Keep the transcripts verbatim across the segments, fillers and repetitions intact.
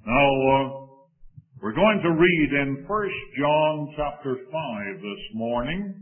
Now, uh, we're going to read in First John chapter five this morning.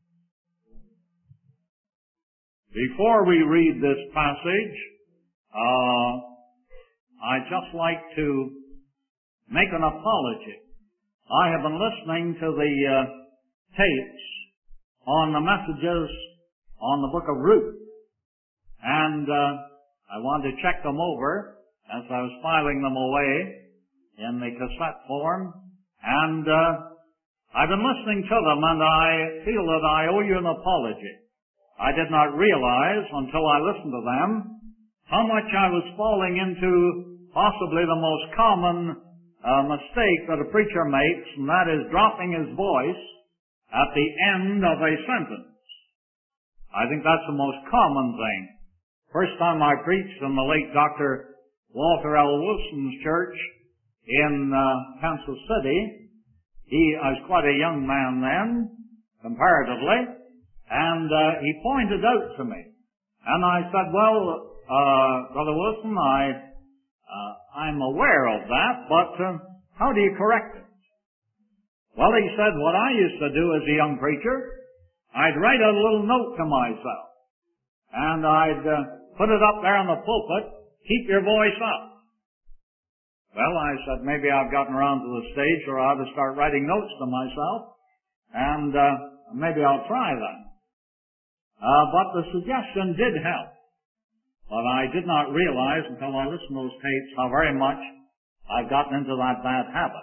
Before we read this passage, uh, I'd just like to make an apology. I have been listening to the uh, tapes on the messages on the book of Ruth, and uh, I wanted to check them over as I was filing them away in the cassette form, and uh, I've been listening to them, and I feel that I owe you an apology. I did not realize until I listened to them how much I was falling into possibly the most common uh, mistake that a preacher makes, and that is dropping his voice at the end of a sentence. I think that's the most common thing. First time I preached in the late Doctor Walter L. Wilson's church in uh, Kansas City. He I was quite a young man then, comparatively, and uh, he pointed out to me. And I said, well, uh, Brother Wilson, I, uh, I'm aware of that, but uh, how do you correct it? Well, he said, what I used to do as a young preacher, I'd write a little note to myself, and I'd uh, put it up there on the pulpit, keep your voice up. Well, I said, maybe I've gotten around to the stage where I ought to start writing notes to myself, and uh, maybe I'll try that. Uh, but the suggestion did help. But I did not realize until I listened to those tapes how very much I've gotten into that bad habit.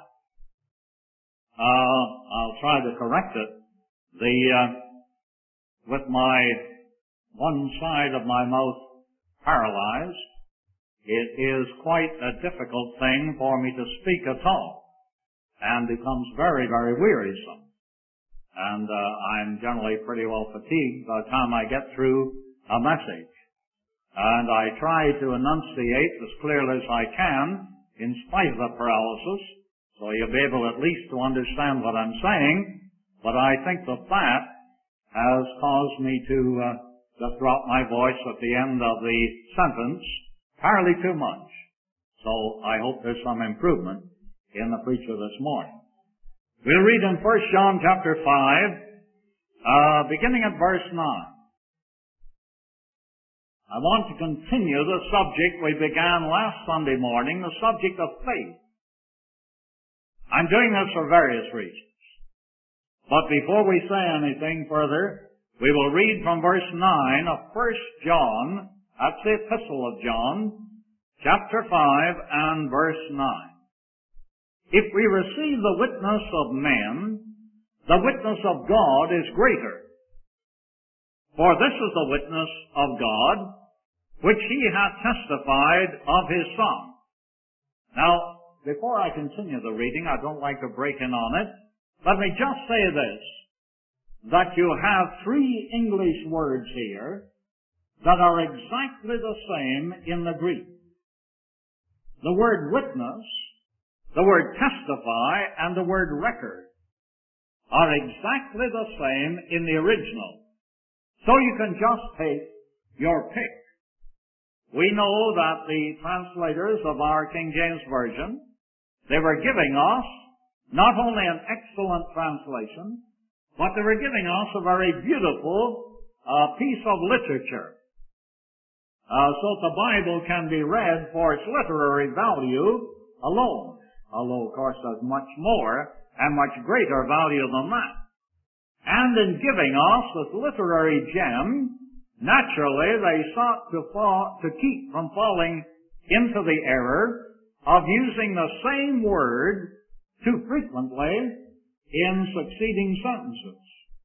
Uh, I'll try to correct it. The, uh, with my one side of my mouth paralyzed, it is quite a difficult thing for me to speak at all, and becomes very, very wearisome. And uh, I'm generally pretty well fatigued by the time I get through a message. And I try to enunciate as clearly as I can, in spite of the paralysis, so you'll be able at least to understand what I'm saying. But I think that that has caused me to uh, just drop my voice at the end of the sentence entirely too much. So I hope there's some improvement in the preacher this morning. We'll read in First John chapter five, uh, beginning at verse nine. I want to continue the subject we began last Sunday morning, the subject of faith. I'm doing this for various reasons. But before we say anything further, we will read from verse nine of First John, that's the Epistle of John, chapter five and verse nine. If we receive the witness of men, the witness of God is greater. For this is the witness of God, which he hath testified of his Son. Now, before I continue the reading, I don't like to break in on it. Let me just say this, that you have three English words here that are exactly the same in the Greek. The word witness, the word testify, and the word record are exactly the same in the original. So you can just take your pick. We know that the translators of our King James Version, they were giving us not only an excellent translation, but they were giving us a very beautiful uh, piece of literature. Uh, so that the Bible can be read for its literary value alone. Although, of course, there's much more and much greater value than that. And in giving us this literary gem, naturally they sought to, fall, to keep from falling into the error of using the same word too frequently in succeeding sentences.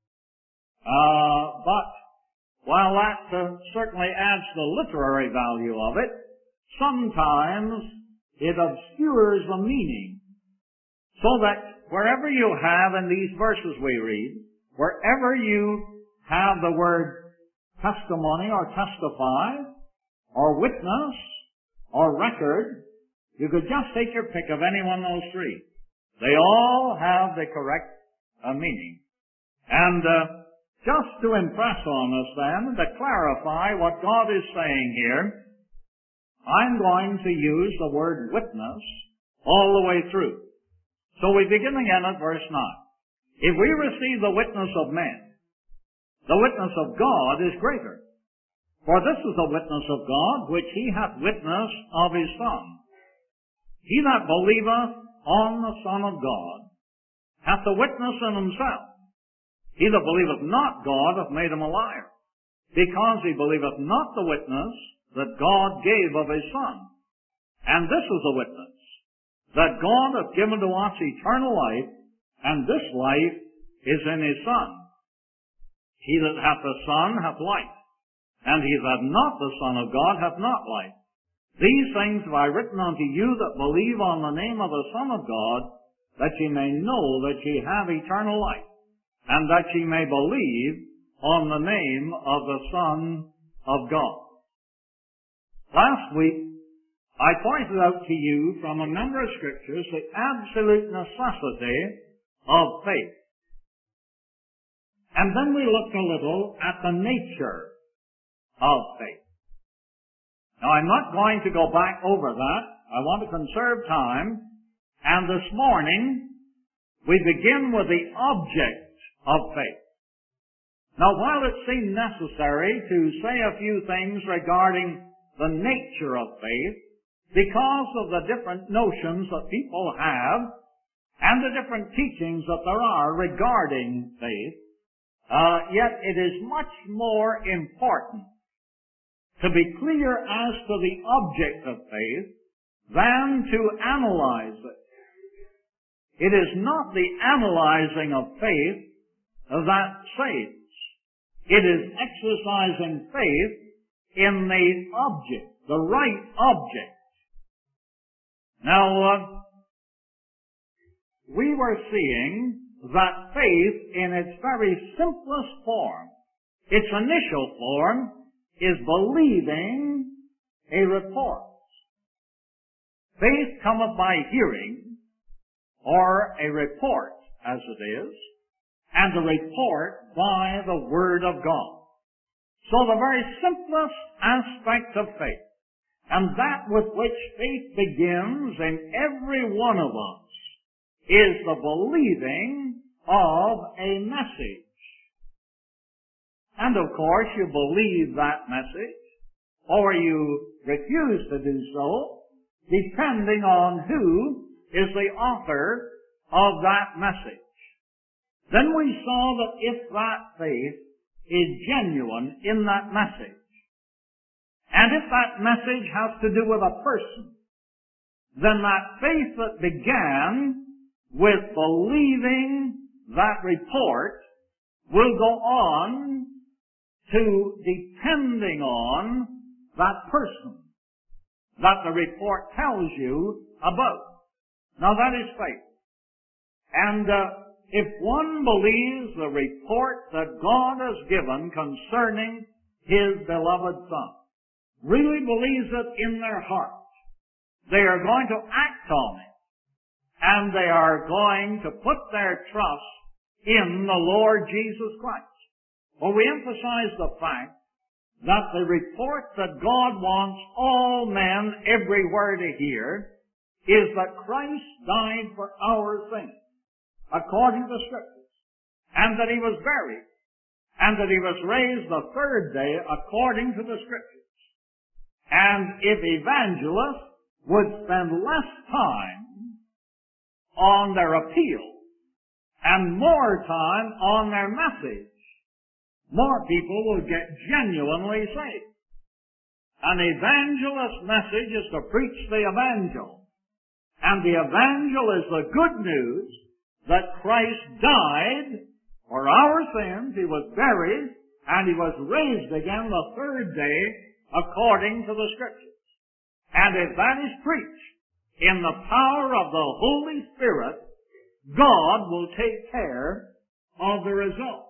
Uh, but while that uh, certainly adds to the literary value of it, sometimes it obscures the meaning. So that wherever you have in these verses we read, wherever you have the word testimony or testify, or witness, or record, you could just take your pick of any one of those three. They all have the correct uh, meaning. And uh, just to impress on us then, to clarify what God is saying here, I'm going to use the word witness all the way through. So we begin again at verse nine. If we receive the witness of men, the witness of God is greater. For this is the witness of God, which he hath witnessed of his Son. He that believeth on the Son of God hath the witness in himself. He that believeth not God hath made him a liar, because he believeth not the witness that God gave of his Son. And this is the witness, that God hath given to us eternal life, and this life is in his Son. He that hath the Son hath life, and he that hath not the Son of God hath not life. These things have I written unto you that believe on the name of the Son of God, that ye may know that ye have eternal life, and that ye may believe on the name of the Son of God. Last week, I pointed out to you from a number of scriptures the absolute necessity of faith. And then we looked a little at the nature of faith. Now, I'm not going to go back over that. I want to conserve time. And this morning, we begin with the object of faith. Now, while it seemed necessary to say a few things regarding the nature of faith, because of the different notions that people have and the different teachings that there are regarding faith, uh, yet it is much more important to be clear as to the object of faith than to analyze it. It is not the analyzing of faith that saves. It is exercising faith in the object, the right object. Now, uh, we were seeing that faith in its very simplest form, its initial form, is believing a report. Faith cometh by hearing, or a report, as it is, and the report by the Word of God. So the very simplest aspect of faith, and that with which faith begins in every one of us, is the believing of a message. And of course, you believe that message, or you refuse to do so, depending on who is the author of that message. Then we saw that if that faith is genuine in that message, and if that message has to do with a person, then that faith that began with believing that report will go on to depending on that person that the report tells you about. Now that is faith. And uh, if one believes the report that God has given concerning His beloved Son, really believes it in their heart, they are going to act on it, and they are going to put their trust in the Lord Jesus Christ. Well, we emphasize the fact that the report that God wants all men everywhere to hear is that Christ died for our sins, according to the Scriptures, and that He was buried, and that He was raised the third day, according to the Scriptures. And if evangelists would spend less time on their appeal and more time on their message, more people will get genuinely saved. An evangelist's message is to preach the evangel. And the evangel is the good news that Christ died for our sins, He was buried, and He was raised again the third day according to the Scriptures. And if that is preached in the power of the Holy Spirit, God will take care of the results.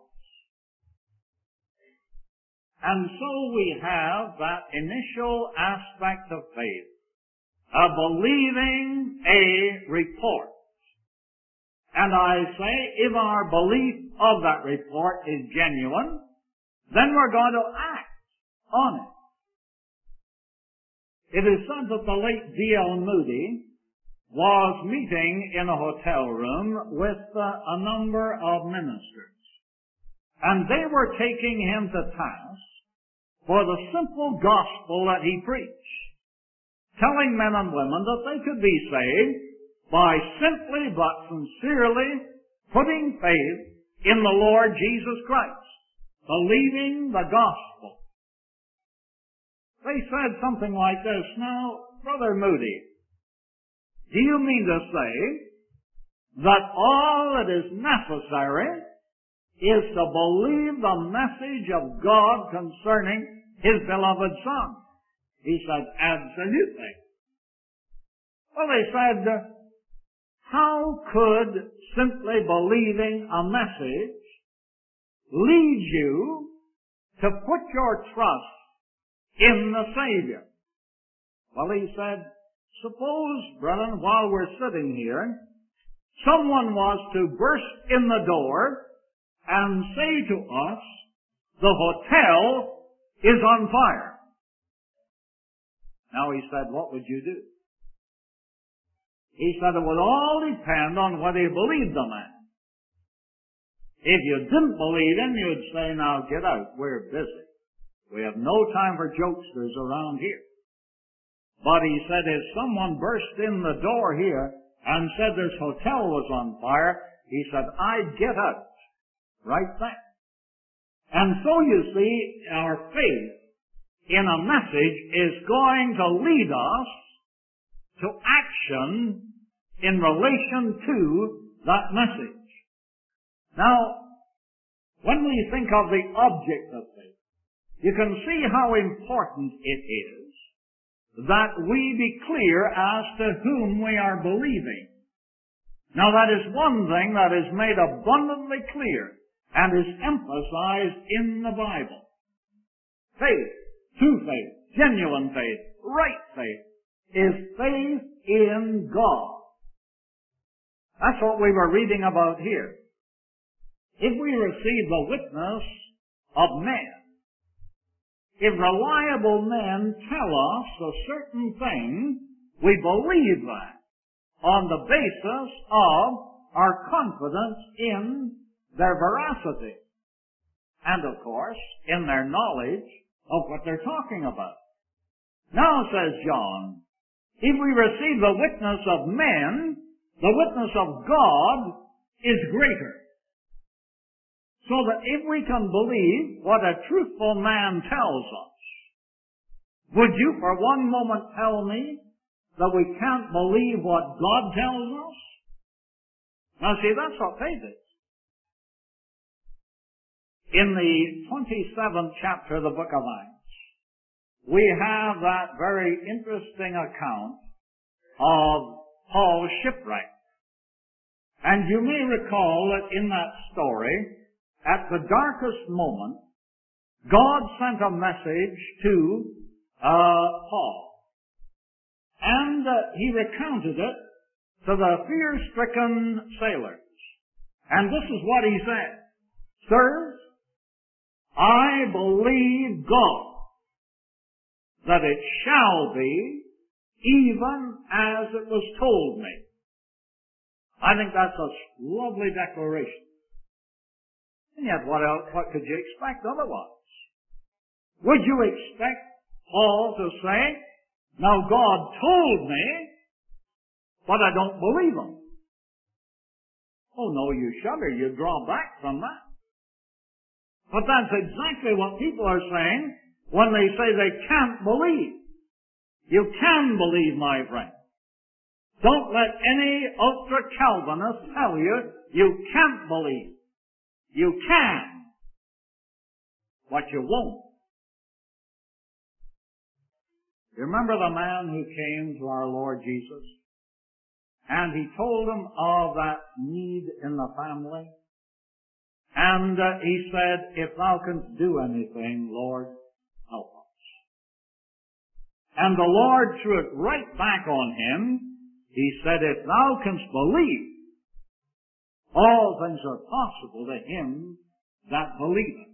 And so we have that initial aspect of faith, of believing a report. And I say, if our belief of that report is genuine, then we're going to act on it. It is said that the late D L Moody was meeting in a hotel room with uh, a number of ministers. And they were taking him to task for the simple gospel that he preached, telling men and women that they could be saved by simply but sincerely putting faith in the Lord Jesus Christ, believing the gospel. They said something like this, "Now, Brother Moody, do you mean to say that all that is necessary is to believe the message of God concerning His beloved Son?" He said, "Absolutely." Well, they said, how could simply believing a message lead you to put your trust in the Savior? Well, he said, suppose, brethren, while we're sitting here, someone was to burst in the door and say to us, the hotel is on fire. Now, he said, what would you do? He said it would all depend on whether you believed the man. If you didn't believe him, you'd say, now get out, we're busy. We have no time for jokesters around here. But he said, if someone burst in the door here and said this hotel was on fire, he said, I'd get out right then. And so you see, our faith in a message is going to lead us to action in relation to that message. Now, when we think of the object of faith, you can see how important it is that we be clear as to whom we are believing. Now, that is one thing that is made abundantly clear and is emphasized in the Bible. Faith, true faith, genuine faith, right faith, is faith in God. That's what we were reading about here. If we receive the witness of men, if reliable men tell us a certain thing, we believe that on the basis of our confidence in their veracity and, of course, in their knowledge of what they're talking about. Now, says John, if we receive the witness of men, the witness of God is greater. So that if we can believe what a truthful man tells us, would you for one moment tell me that we can't believe what God tells us? Now see, that's what faith is. In the twenty-seventh chapter of the book of Acts, we have that very interesting account of Paul's shipwreck. And you may recall that in that story, at the darkest moment, God sent a message to uh, Paul. And uh, he recounted it to the fear-stricken sailors. And this is what he said. Sirs, I believe God that it shall be even as it was told me. I think that's a lovely declaration. And yet, what else, what could you expect otherwise? Would you expect Paul to say, now God told me, but I don't believe him? Oh no, you shudder, you draw back from that. But that's exactly what people are saying when they say they can't believe. You can believe, my friend. Don't let any ultra-Calvinist tell you you can't believe. You can, but you won't. You remember the man who came to our Lord Jesus? And he told him of that need in the family. And uh, he said, if thou canst do anything, Lord, help us. And the Lord threw it right back on him. He said, if thou canst believe, all things are possible to him that believeth.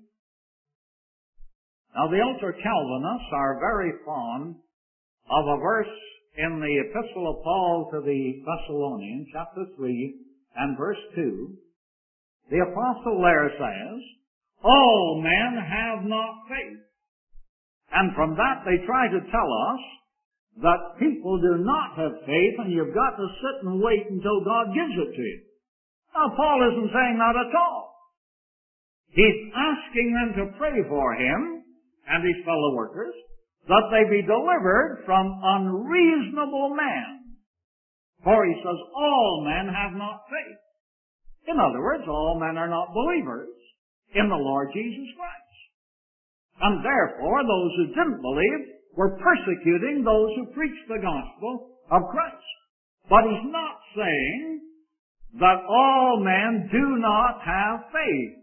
Now the ultra-Calvinists are very fond of a verse in the Epistle of Paul to the Thessalonians, chapter three and verse two, the apostle there says, all men have not faith. And from that they try to tell us that people do not have faith and you've got to sit and wait until God gives it to you. Now, Paul isn't saying that at all. He's asking them to pray for him and his fellow workers that they be delivered from unreasonable men. For he says, all men have not faith. In other words, all men are not believers in the Lord Jesus Christ. And therefore, those who didn't believe were persecuting those who preached the gospel of Christ. But he's not saying that all men do not have faith.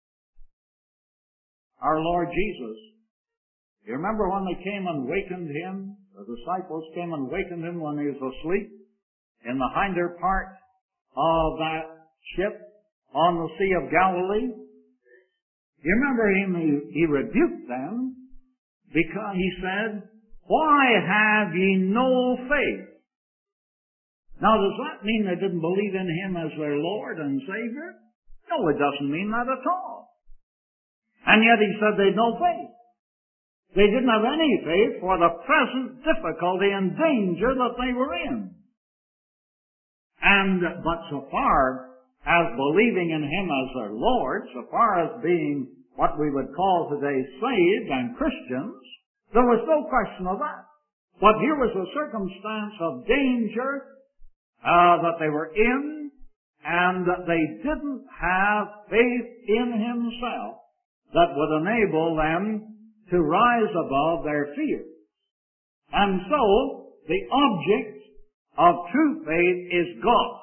Our Lord Jesus, you remember when they came and wakened him? The disciples came and wakened him when he was asleep in the hinder part of that ship on the Sea of Galilee. You remember him, he, he rebuked them because he said, why have ye no faith? Now, does that mean they didn't believe in him as their Lord and Savior? No, it doesn't mean that at all. And yet he said they had no faith. They didn't have any faith for the present difficulty and danger that they were in. And, but so far as believing in him as their Lord, so far as being what we would call today saved and Christians, there was no question of that. But here was a circumstance of danger uh, that they were in, and that they didn't have faith in himself that would enable them to rise above their fears. And so, the object of true faith is God.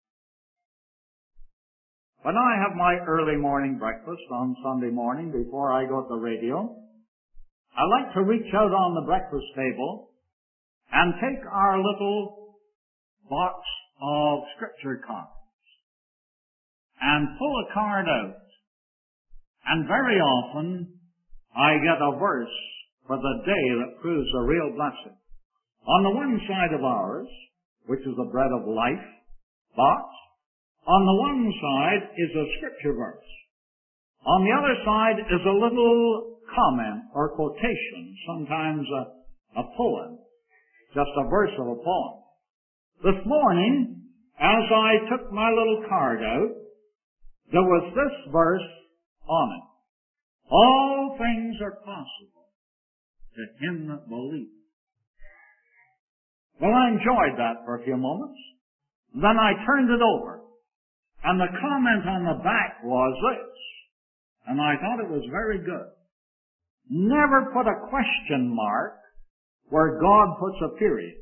When I have my early morning breakfast on Sunday morning before I go to the radio, I like to reach out on the breakfast table and take our little box of scripture cards and pull a card out. And very often I get a verse for the day that proves a real blessing. On the one side of ours, which is the bread of life box, on the one side is a scripture verse. On the other side is a little comment or quotation, sometimes a, a poem, just a verse of a poem. This morning, as I took my little card out, there was this verse on it. All things are possible to him that believes. Well, I enjoyed that for a few moments. Then I turned it over. And the comment on the back was this, and I thought it was very good. Never put a question mark where God puts a period.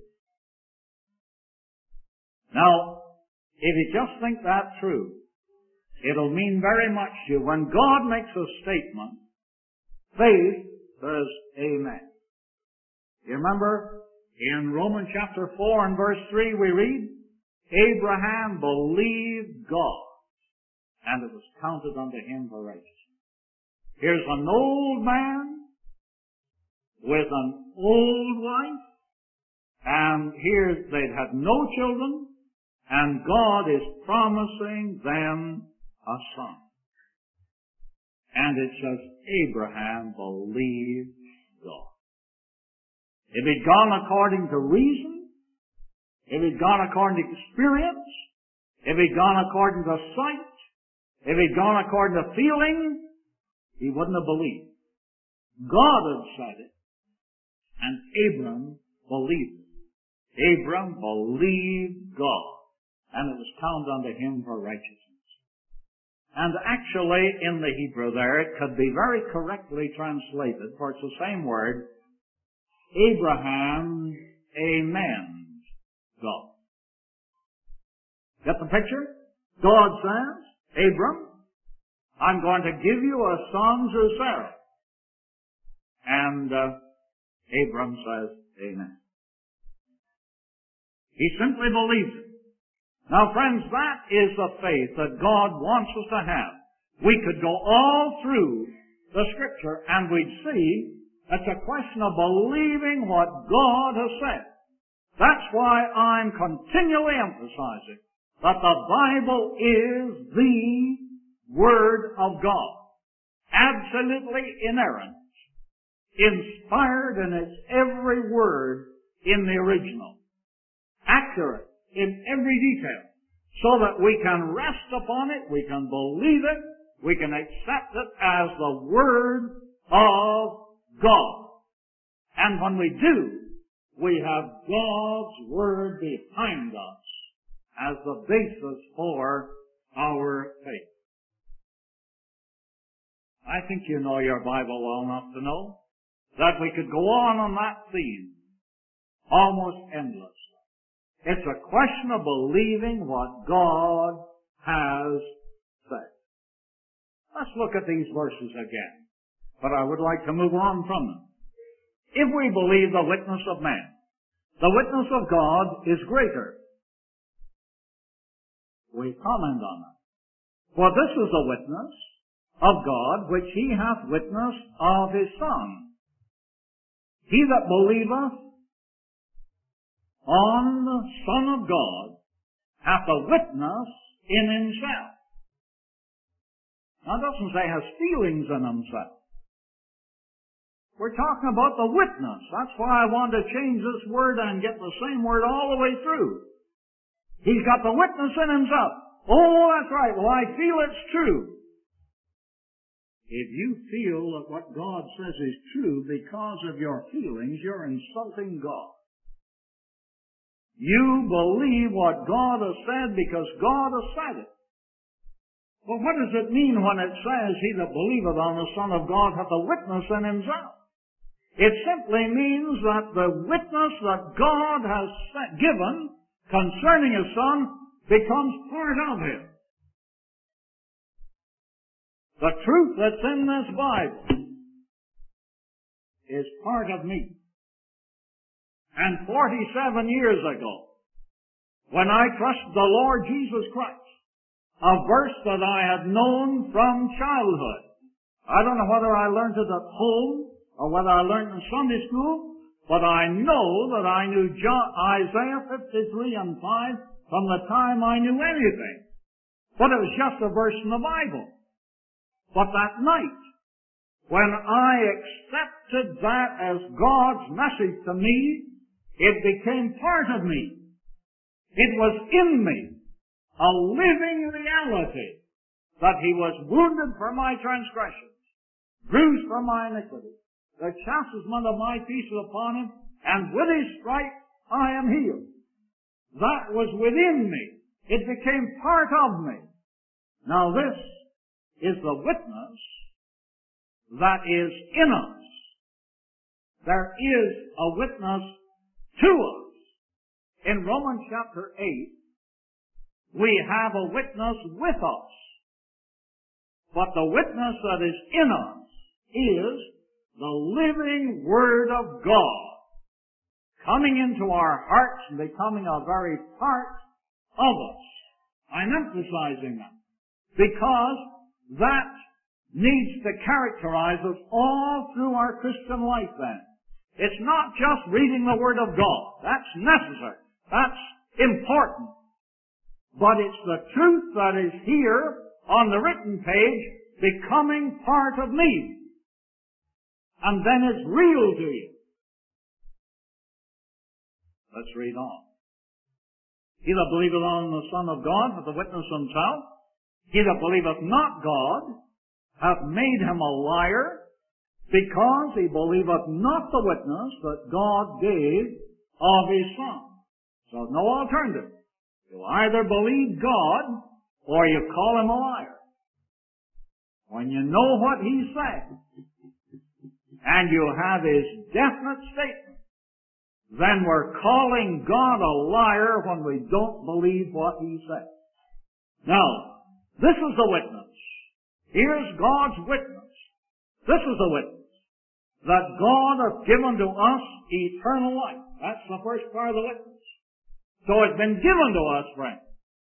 Now, if you just think that through, it'll mean very much to you. When God makes a statement, faith says amen. You remember in Romans chapter four and verse three we read, Abraham believed God, and it was counted unto him for righteousness. Here's an old man with an old wife, and here they'd had no children, and God is promising them a son. And it says, Abraham believed God. If he'd gone according to reason, if he'd gone according to experience, if he'd gone according to sight, if he'd gone according to feeling, he wouldn't have believed. God had said it, and Abram believed it. Abram believed God, and it was counted unto him for righteousness. And actually, in the Hebrew there, it could be very correctly translated, for it's the same word, Abraham, amen. God. Get the picture? God says, Abram, I'm going to give you a son through Sarah. And uh, Abram says, amen. He simply believes it. Now, friends, that is the faith that God wants us to have. We could go all through the Scripture and we'd see it's a question of believing what God has said. That's why I'm continually emphasizing that the Bible is the Word of God. Absolutely inerrant. Inspired in its every word in the original. Accurate in every detail. So that we can rest upon it, we can believe it, we can accept it as the Word of God. And when we do, we have God's Word behind us as the basis for our faith. I think you know your Bible well enough to know that we could go on on that theme almost endlessly. It's a question of believing what God has said. Let's look at these verses again, but I would like to move on from them. If we believe the witness of man, the witness of God is greater. We comment on it. For this is the witness of God which he hath witnessed of his Son. He that believeth on the Son of God hath a witness in himself. Now it doesn't say has feelings in himself. We're talking about the witness. That's why I want to change this word and get the same word all the way through. He's got the witness in himself. Oh, that's right. Well, I feel it's true. If you feel that what God says is true because of your feelings, you're insulting God. You believe what God has said because God has said it. Well, what does it mean when it says, he that believeth on the Son of God hath a witness in himself? It simply means that the witness that God has given concerning his Son becomes part of him. The truth that's in this Bible is part of me. And forty-seven years ago, when I trusted the Lord Jesus Christ, a verse that I had known from childhood, I don't know whether I learned it at home or whether I learned it in Sunday school, but I know that I knew Isaiah fifty-three and five from the time I knew anything. But it was just a verse in the Bible. But that night, when I accepted that as God's message to me, it became part of me. It was in me, a living reality, that he was wounded for my transgressions, bruised for my iniquity. The chastisement of my peace is upon him, and with his stripes I am healed. That was within me. It became part of me. Now this is the witness that is in us. There is a witness to us. In Romans chapter eight, we have a witness with us. But the witness that is in us is the living Word of God coming into our hearts and becoming a very part of us. I'm emphasizing that because that needs to characterize us all through our Christian life then. It's not just reading the Word of God. That's necessary. That's important. But it's the truth that is here on the written page becoming part of me. And then it's real to you. Let's read on. He that believeth on the Son of God hath a witness himself. He that believeth not God hath made him a liar, because he believeth not the witness that God gave of his Son. So no alternative. You either believe God or you call him a liar. When you know what he said, and you have his definite statement, then we're calling God a liar when we don't believe what he said. Now, this is the witness. Here's God's witness. This is the witness. That God hath given to us eternal life. That's the first part of the witness. So it's been given to us, friends.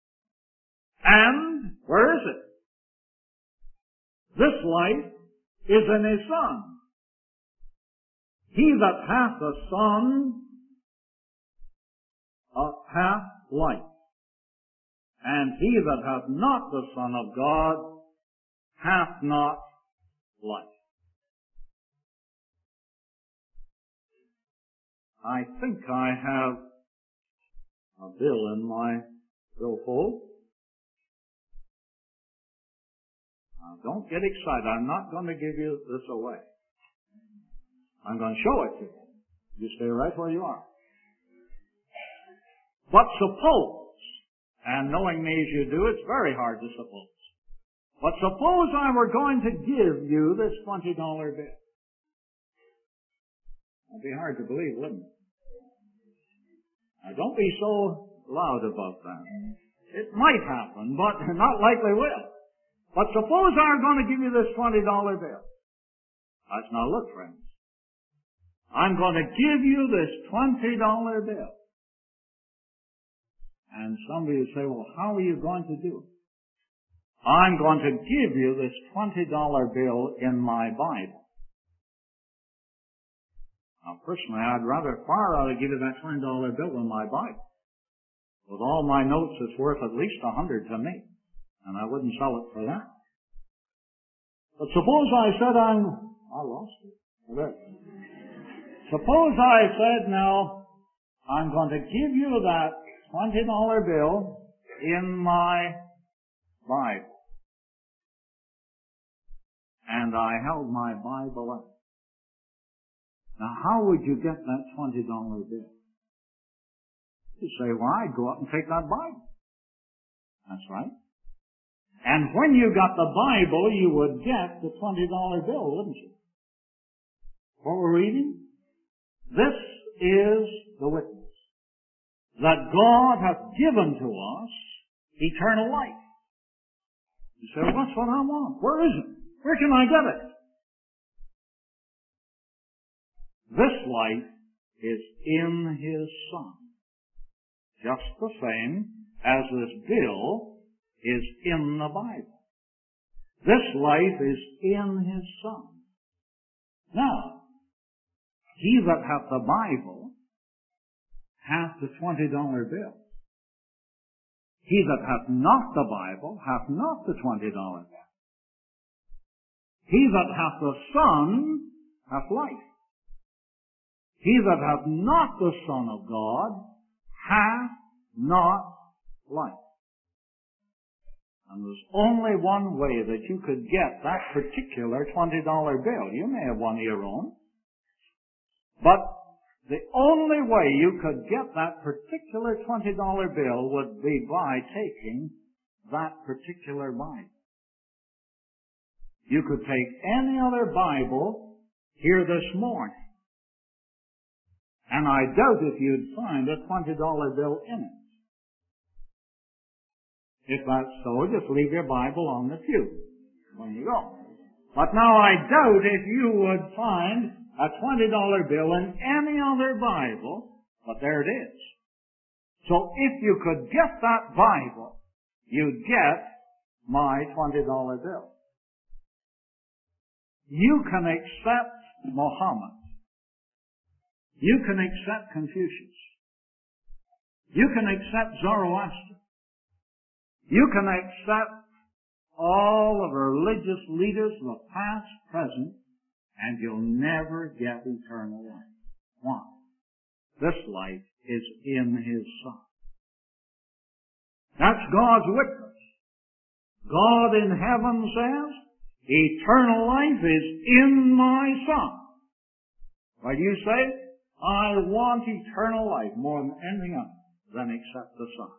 And where is it? This life is in his Son. He that hath the Son uh, hath life. And he that hath not the Son of God hath not life. I think I have a bill in my billfold. Now, don't get excited. I'm not going to give you this away. I'm going to show it to you. You stay right where you are. But suppose, and knowing me as you do, it's very hard to suppose. But suppose I were going to give you this twenty dollar bill. It'd be hard to believe, wouldn't it? Now, don't be so loud about that. It might happen, but not likely will. But suppose I were going to give you this twenty dollar bill. Let's now look, friends. I'm going to give you this twenty dollar bill. And somebody would say, well, how are you going to do it? I'm going to give you this twenty dollar bill in my Bible. Now, personally, I'd rather far rather give you that twenty dollar bill in my Bible. With all my notes, it's worth at least a hundred to me, and I wouldn't sell it for that. But suppose I said I'm, I lost it. There. Suppose I said, now, I'm going to give you that twenty dollar bill in my Bible. And I held my Bible up. Now, how would you get that twenty dollar bill? You say, well, I'd go out and take that Bible. That's right. And when you got the Bible, you would get the twenty dollar bill, wouldn't you? What we're reading? This is the witness, that God hath given to us eternal life. You say, well, that's what I want. Where is it? Where can I get it? This life is in His Son. Just the same as this bill is in the Bible. This life is in His Son. Now, he that hath the Bible hath the twenty dollar bill. He that hath not the Bible hath not the twenty dollar bill. He that hath the Son hath life. He that hath not the Son of God hath not life. And there's only one way that you could get that particular twenty dollar bill. You may have one of your own. But the only way you could get that particular twenty dollar bill would be by taking that particular Bible. You could take any other Bible here this morning, and I doubt if you'd find a twenty dollar bill in it. If that's so, just leave your Bible on the pew when you go. But now I doubt if you would find a twenty dollar bill in any other Bible, but there it is. So if you could get that Bible, you'd get my twenty dollar bill. You can accept Muhammad. You can accept Confucius. You can accept Zoroaster. You can accept all of the religious leaders of the past, present, and you'll never get eternal life. Why? This life is in His Son. That's God's witness. God in heaven says, eternal life is in my Son. But you say, I want eternal life more than anything else than accept the Son.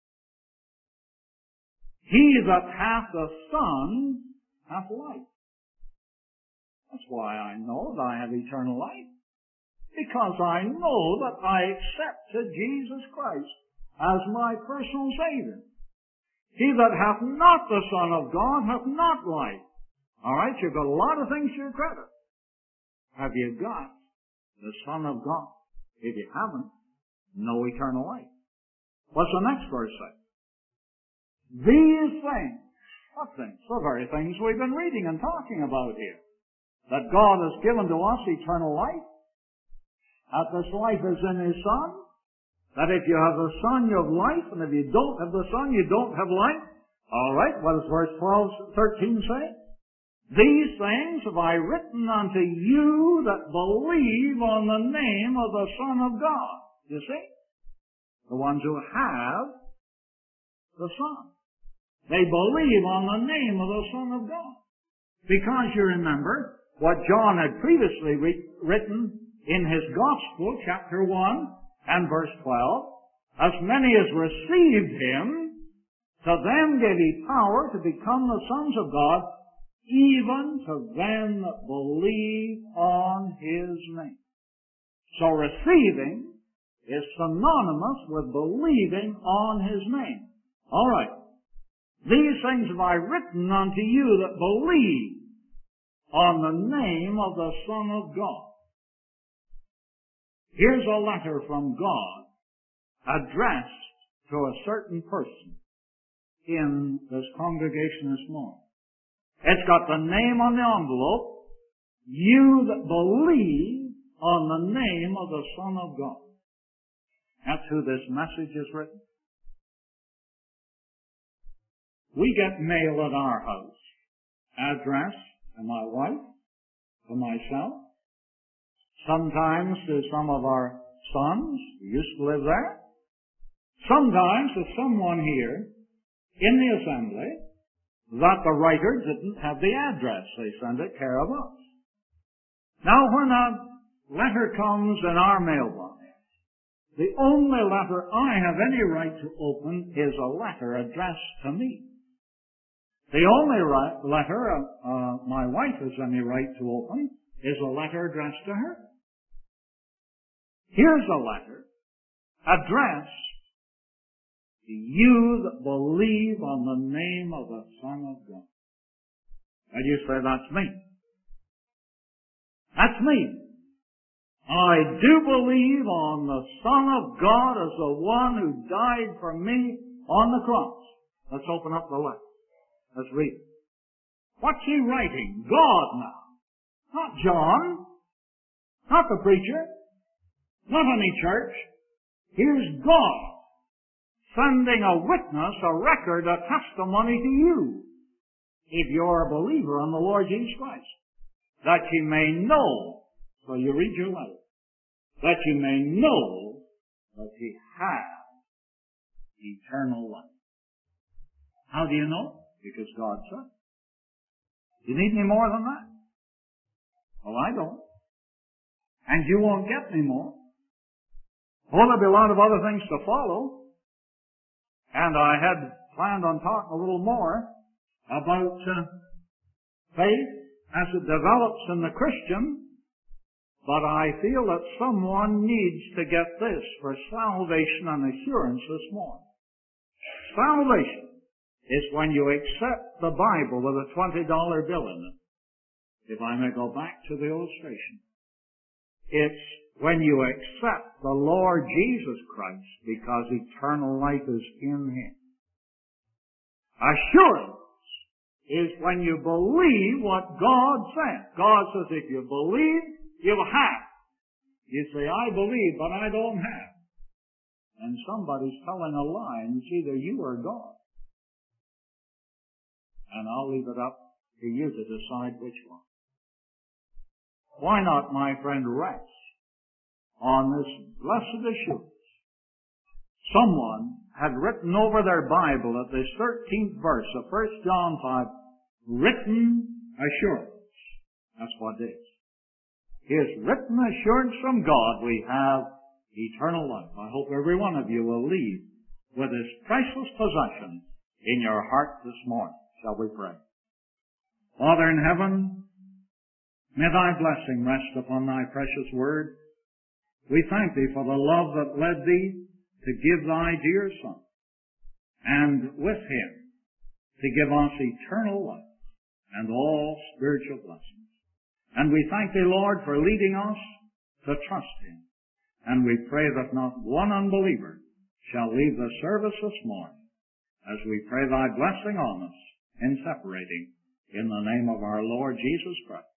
He that hath the Son hath life. That's why I know that I have eternal life. Because I know that I accepted Jesus Christ as my personal Savior. He that hath not the Son of God hath not life. All right, you've got a lot of things to your credit. Have you got the Son of God? If you haven't, no eternal life. What's the next verse say? These things. What things? The very things we've been reading and talking about here. That God has given to us eternal life. That this life is in His Son. That if you have the Son, you have life, and if you don't have the Son, you don't have life. All right, what does verse twelve, thirteen say? These things have I written unto you that believe on the name of the Son of God. You see? The ones who have the Son. They believe on the name of the Son of God. Because you remember what John had previously re- written in his Gospel, chapter one and verse twelve. As many as received him, to them gave he power to become the sons of God, even to them that believe on his name. So receiving is synonymous with believing on his name. All right. These things have I written unto you that believe on the name of the Son of God. Here's a letter from God addressed to a certain person in this congregation this morning. It's got the name on the envelope, you that believe on the name of the Son of God. That's who this message is written. We get mail at our house, addressed to my wife, to myself, sometimes to some of our sons who used to live there, sometimes to someone here in the assembly that the writer didn't have the address. They send it care of us. Now, when a letter comes in our mailbox, the only letter I have any right to open is a letter addressed to me. The only right, letter uh, uh, my wife has any right to open is a letter addressed to her. Here's a letter addressed to you that believe on the name of the Son of God. And you say, that's me. That's me. I do believe on the Son of God as the one who died for me on the cross. Let's open up the letter. Let's read it. What's he writing? God now. Not John. Not the preacher. Not any church. Here's God sending a witness, a record, a testimony to you, if you're a believer in the Lord Jesus Christ, that you may know. So you read your letter. That you may know that you have eternal life. How do you know? Because God said. You need any more than that? Well, I don't. And you won't get any more. Well, there'll be a lot of other things to follow. And I had planned on talking a little more about uh, faith as it develops in the Christian. But I feel that someone needs to get this for salvation and assurance this morning. Salvation is when you accept the Bible with a twenty dollar bill in it. If I may go back to the illustration. It's when you accept the Lord Jesus Christ because eternal life is in Him. Assurance is when you believe what God said. God says if you believe, you have. You say, I believe, but I don't have. And somebody's telling a lie, and it's either you or God. And I'll leave it up to you to decide which one. Why not, my friend, rest on this blessed assurance? Someone had written over their Bible at this thirteenth verse of First John five, written assurance. That's what it is. His written assurance from God we have eternal life. I hope every one of you will leave with this priceless possession in your heart this morning. Shall we pray? Father in heaven, may thy blessing rest upon thy precious word. We thank thee for the love that led thee to give thy dear Son, and with him to give us eternal life and all spiritual blessings. And we thank thee, Lord, for leading us to trust him. And we pray that not one unbeliever shall leave the service this morning, as we pray thy blessing on us in separating, in the name of our Lord Jesus Christ.